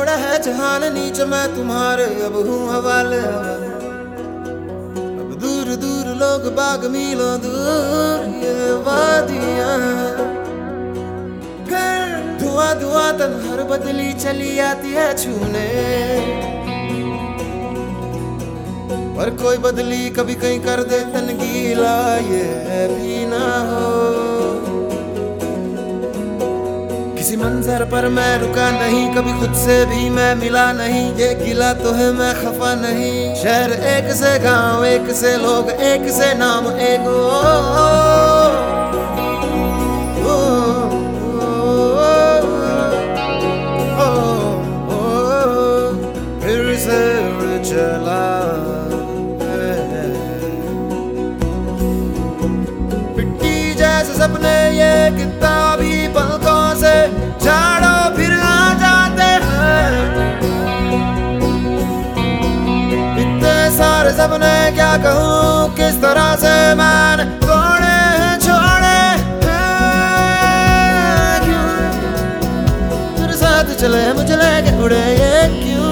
छोड़ा है जहान नीच, मैं तुम्हारे अब हूँ हवाले। अब दूर दूर लोग बाग मीलों दूर ये वादियाँ, धुआं धुआं तन हर बदली चली आती है छूने। पर कोई बदली कभी कहीं कर दे तन गीला, ये भी ना हो। किसी मंजर पर मैं रुका नहीं, कभी खुद से भी मैं मिला नहीं। ये गिला तो है मैं खफा नहीं। शहर एक से गांव, एक से लोग, एक से नाम, एक फिर से चला सपने ये किताबी पलकों से झाड़ो फिर आ जाते हैं। इतने सारे सपने क्या कहूँ किस तरह से मैंने तोड़े हैं, छोड़े हैं क्यों? तेरे साथ चले मुझे लेके उड़े ये क्यों?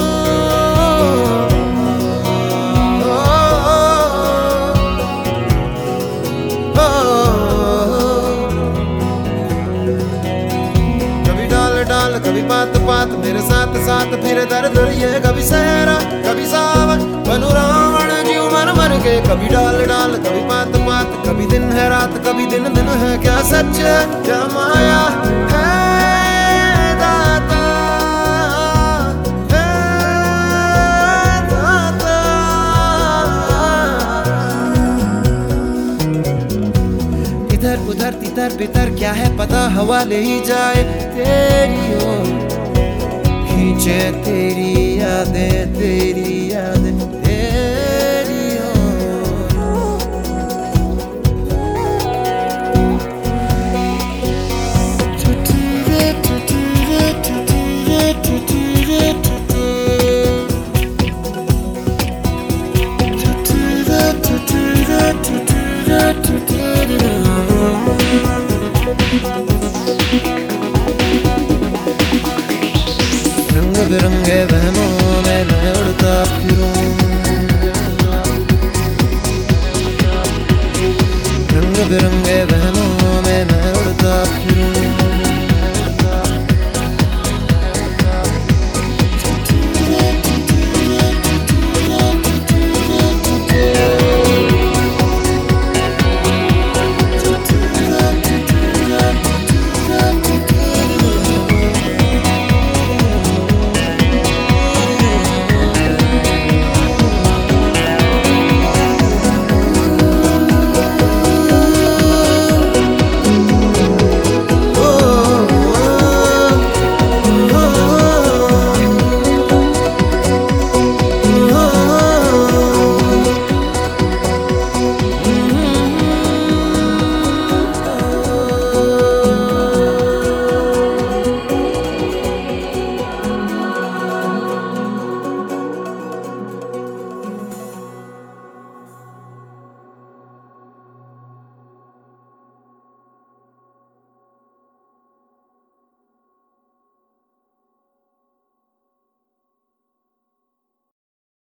कभी बात बात मेरे साथ साथ फिर दर्द ये, कभी सहरा कभी सावन बनू रावण जीव मर मर के। कभी डाल डाल कभी बात बात, कभी दिन है रात कभी दिन दिन है। क्या सच है क्या माया है दाता, है दाता। इधर उधर तितर बितर क्या है पता, हवा ले ही जाए तेरी ओर। खींचे तेरी यादें, तेरी यादें तेरी ओर। रंग बिरंगे वहमों में मैं उड़ता फिरूं, रंग बिरंगे वहमों